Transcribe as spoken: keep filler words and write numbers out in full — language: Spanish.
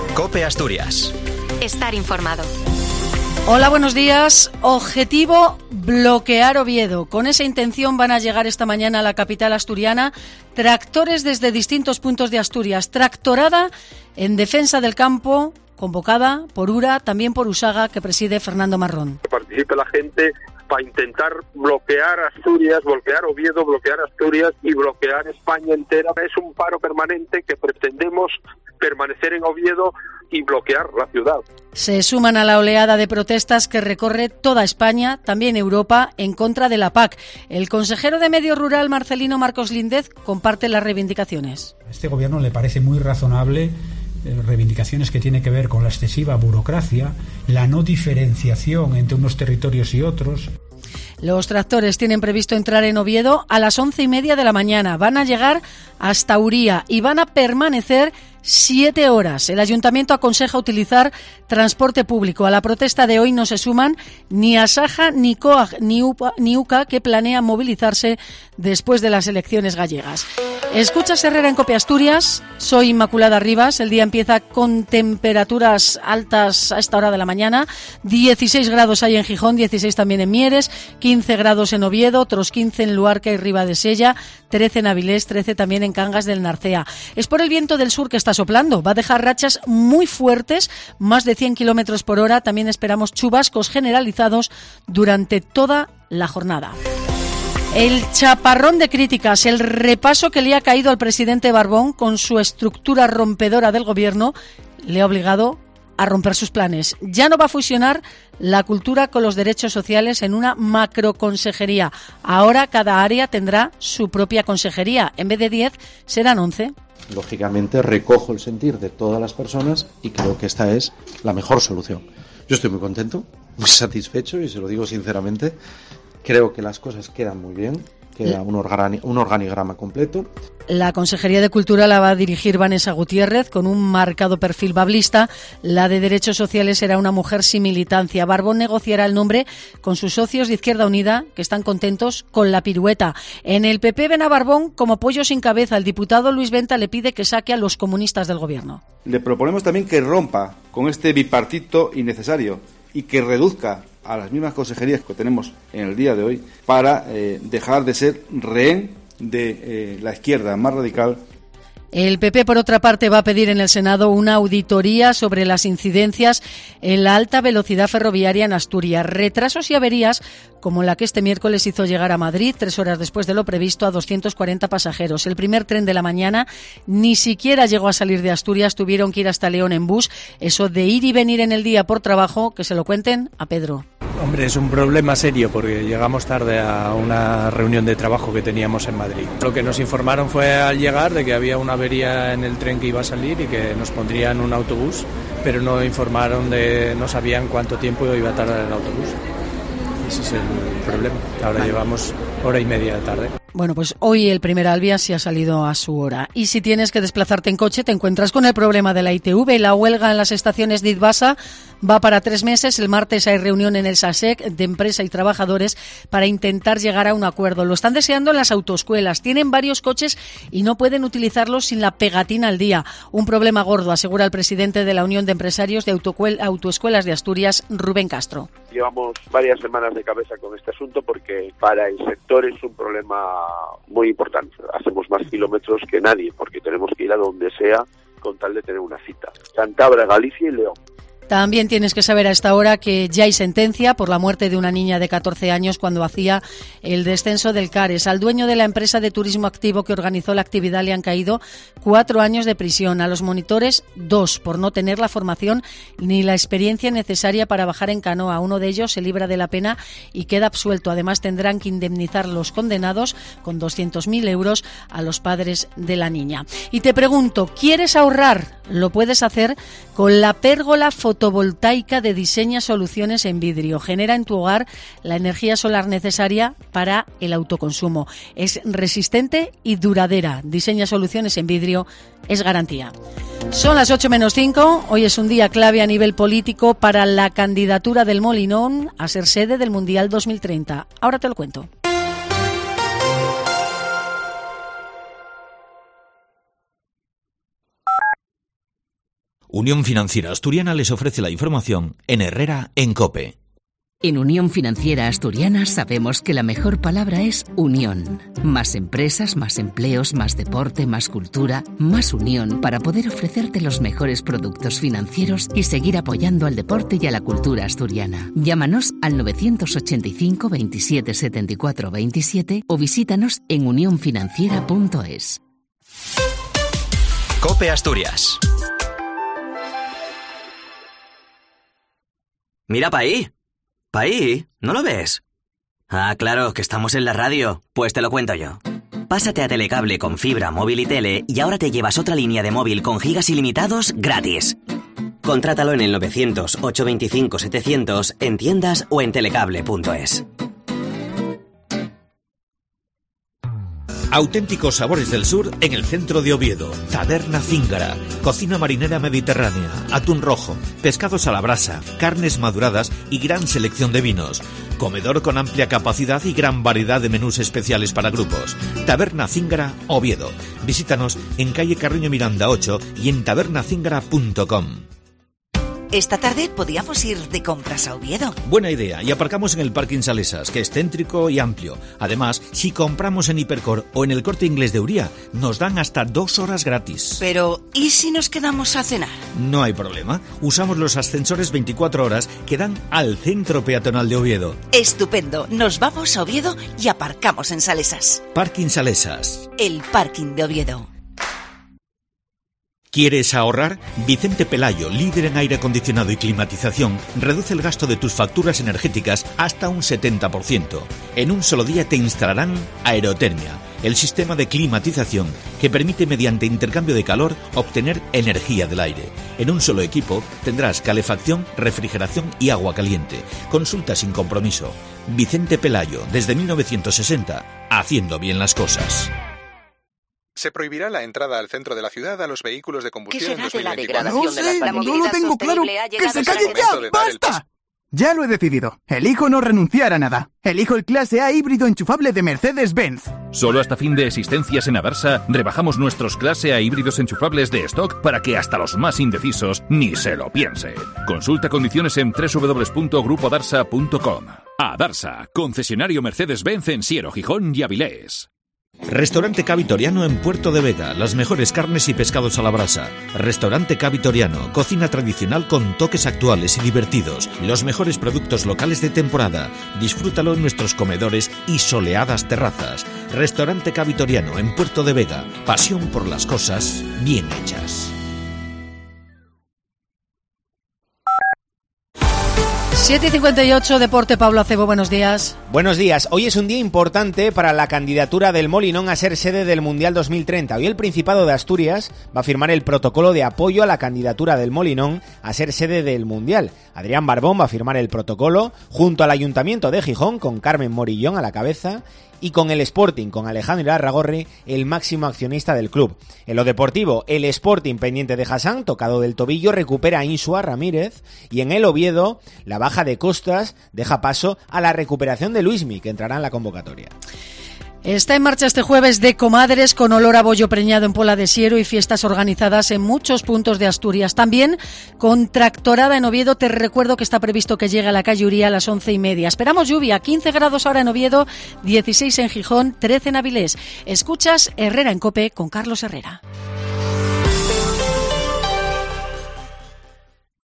COPE Asturias. Estar informado. Hola, buenos días. Objetivo, bloquear Oviedo. Con esa intención van a llegar esta mañana a la capital asturiana tractores desde distintos puntos de Asturias. Tractorada en defensa del campo, convocada por URA, también por USAGA, que preside Fernando Marrón. Que participe la gente para intentar bloquear Asturias, bloquear Oviedo, bloquear Asturias y bloquear España entera. Es un paro permanente que pretendemos permanecer en Oviedo y bloquear la ciudad. Se suman a la oleada de protestas que recorre toda España, también Europa, en contra de la P A C. El consejero de Medio Rural, Marcelino Marcos Líndez, comparte las reivindicaciones. A este gobierno le parece muy razonable eh, reivindicaciones que tienen que ver con la excesiva burocracia, la no diferenciación entre unos territorios y otros. Los tractores tienen previsto entrar en Oviedo a las once y media de la mañana. Van a llegar hasta Uría y van a permanecer siete horas. El ayuntamiento aconseja utilizar transporte público. A la protesta de hoy no se suman ni Asaja, ni COAG, ni UPA, ni UCA, que planean movilizarse después de las elecciones gallegas. Escuchas Herrera en COPE Asturias. Soy Inmaculada Rivas. El día empieza con temperaturas altas a esta hora de la mañana. dieciséis grados hay en Gijón, dieciséis también en Mieres, quince grados en Oviedo, otros quince en Luarca y Ribadesella, trece en Avilés, trece también en Cangas del Narcea. Es por el viento del sur que está soplando. Va a dejar rachas muy fuertes, más de cien kilómetros por hora. También esperamos chubascos generalizados durante toda la jornada. El chaparrón de críticas, el repaso que le ha caído al presidente Barbón con su estructura rompedora del gobierno, le ha obligado a romper sus planes. Ya no va a fusionar la cultura con los derechos sociales en una macroconsejería. Ahora cada área tendrá su propia consejería. En vez de diez, serán once. Lógicamente recojo el sentir de todas las personas y creo que esta es la mejor solución. Yo estoy muy contento, muy satisfecho y se lo digo sinceramente. Creo que las cosas quedan muy bien, queda un, organi- un organigrama completo. La Consejería de Cultura la va a dirigir Vanessa Gutiérrez, con un marcado perfil bablista. La de Derechos Sociales será una mujer sin militancia. Barbón negociará el nombre con sus socios de Izquierda Unida, que están contentos con la pirueta. En el P P ven a Barbón como pollo sin cabeza. El diputado Luis Venta le pide que saque a los comunistas del gobierno. Le proponemos también que rompa con este bipartito innecesario y que reduzca a las mismas consejerías que tenemos en el día de hoy para eh, dejar de ser rehén de eh, la izquierda más radical. El P P, por otra parte, va a pedir en el Senado una auditoría sobre las incidencias en la alta velocidad ferroviaria en Asturias. Retrasos y averías como la que este miércoles hizo llegar a Madrid, tres horas después de lo previsto, a doscientos cuarenta pasajeros. El primer tren de la mañana ni siquiera llegó a salir de Asturias, tuvieron que ir hasta León en bus. Eso de ir y venir en el día por trabajo, que se lo cuenten a Pedro. Hombre, es un problema serio porque llegamos tarde a una reunión de trabajo que teníamos en Madrid. Lo que nos informaron fue al llegar de que había una avería en el tren que iba a salir y que nos pondrían un autobús, pero no informaron de, no sabían cuánto tiempo iba a tardar el autobús. Ese es el problema. Ahora llevamos hora y media de tarde. Bueno, pues hoy el primer Alvia sí ha salido a su hora. Y si tienes que desplazarte en coche, te encuentras con el problema de la I T V. La huelga en las estaciones de Idbasa va para tres meses. El martes hay reunión en el SASEC de empresa y trabajadores para intentar llegar a un acuerdo. Lo están deseando en las autoescuelas. Tienen varios coches y no pueden utilizarlos sin la pegatina al día. Un problema gordo, asegura el presidente de la Unión de Empresarios de Autoescuelas de Asturias, Rubén Castro. Llevamos varias semanas de cabeza con este asunto porque para el sector es un problema muy importante. Hacemos más kilómetros que nadie porque tenemos que ir a donde sea con tal de tener una cita. Cantabria, Galicia y León. También tienes que saber a esta hora que ya hay sentencia por la muerte de una niña de catorce años cuando hacía el descenso del Cares. Al dueño de la empresa de turismo activo que organizó la actividad le han caído cuatro años de prisión. A los monitores, dos, por no tener la formación ni la experiencia necesaria para bajar en canoa. Uno de ellos se libra de la pena y queda absuelto. Además, tendrán que indemnizar los condenados con doscientos mil euros a los padres de la niña. Y te pregunto, ¿quieres ahorrar? Lo puedes hacer con la pérgola fotovoltaica de Diseña Soluciones en vidrio. Genera en tu hogar la energía solar necesaria para el autoconsumo. Es resistente y duradera. Diseña Soluciones en vidrio es garantía. Son las ocho menos cinco. Hoy es un día clave a nivel político para la candidatura del Molinón a ser sede del Mundial dos mil treinta. Ahora te lo cuento. Unión Financiera Asturiana les ofrece la información en Herrera en COPE. En Unión Financiera Asturiana sabemos que la mejor palabra es unión. Más empresas, más empleos, más deporte, más cultura, más unión para poder ofrecerte los mejores productos financieros y seguir apoyando al deporte y a la cultura asturiana. Llámanos al novecientos ochenta y cinco veintisiete setenta y cuatro veintisiete o visítanos en unión financiera punto es. COPE Asturias. Mira pa' ahí. ¿Pa' ahí? ¿No lo ves? Ah, claro, que estamos en la radio. Pues te lo cuento yo. Pásate a Telecable con fibra, móvil y tele y ahora te llevas otra línea de móvil con gigas ilimitados gratis. Contrátalo en el novecientos, ochocientos veinticinco, setecientos, en tiendas o en telecable punto es. Auténticos sabores del sur en el centro de Oviedo. Taberna Zíngara, cocina marinera mediterránea, atún rojo, pescados a la brasa, carnes maduradas y gran selección de vinos. Comedor con amplia capacidad y gran variedad de menús especiales para grupos. Taberna Zíngara, Oviedo. Visítanos en calle Carreño Miranda ocho y en taberna zíngara punto com. Esta tarde podíamos ir de compras a Oviedo. Buena idea, y aparcamos en el Parking Salesas, que es céntrico y amplio. Además, si compramos en Hipercor o en el Corte Inglés de Uría, nos dan hasta dos horas gratis. Pero, ¿y si nos quedamos a cenar? No hay problema. Usamos los ascensores veinticuatro horas que dan al centro peatonal de Oviedo. Estupendo. Nos vamos a Oviedo y aparcamos en Salesas. Parking Salesas. El parking de Oviedo. ¿Quieres ahorrar? Vicente Pelayo, líder en aire acondicionado y climatización, reduce el gasto de tus facturas energéticas hasta un setenta por ciento. En un solo día te instalarán Aerotermia, el sistema de climatización que permite mediante intercambio de calor obtener energía del aire. En un solo equipo tendrás calefacción, refrigeración y agua caliente. Consulta sin compromiso. Vicente Pelayo, desde mil novecientos sesenta, haciendo bien las cosas. Se prohibirá la entrada al centro de la ciudad a los vehículos de combustión en dos mil veinticuatro. No sé, no lo tengo claro. ¡Que se calle ya! ¡Basta! Ya lo he decidido. Elijo no renunciar a nada. Elijo el clase A híbrido enchufable de Mercedes-Benz. Solo hasta fin de existencias en Adarsa rebajamos nuestros clase A híbridos enchufables de stock para que hasta los más indecisos ni se lo piensen. Consulta condiciones en doble u doble u doble u punto grupo darsa punto com. Adarsa, concesionario Mercedes-Benz en Siero, Gijón y Avilés. Restaurante Cavitoriano en Puerto de Vega, las mejores carnes y pescados a la brasa. Restaurante Cavitoriano, cocina tradicional con toques actuales y divertidos. Los mejores productos locales de temporada. Disfrútalo en nuestros comedores y soleadas terrazas. Restaurante Cavitoriano en Puerto de Vega, pasión por las cosas bien hechas. siete y cincuenta y ocho, Deporte, Pablo Acebo, buenos días. Buenos días. Hoy es un día importante para la candidatura del Molinón a ser sede del Mundial dos mil treinta. Hoy el Principado de Asturias va a firmar el protocolo de apoyo a la candidatura del Molinón a ser sede del Mundial. Adrián Barbón va a firmar el protocolo junto al Ayuntamiento de Gijón, con Carmen Morillón a la cabeza, y con el Sporting, con Alejandro Arragorri, el máximo accionista del club. En lo deportivo, el Sporting, pendiente de Hassan, tocado del tobillo, recupera a Insua Ramírez, y en el Oviedo, la baja de Costas deja paso a la recuperación de Luismi, que entrará en la convocatoria. Está en marcha este jueves de Comadres, con olor a bollo preñado en Pola de Siero y fiestas organizadas en muchos puntos de Asturias. También con tractorada en Oviedo. Te recuerdo que está previsto que llegue a la calle Uría a las once y media. Esperamos lluvia, quince grados ahora en Oviedo, dieciséis en Gijón, trece en Avilés. Escuchas Herrera en COPE con Carlos Herrera.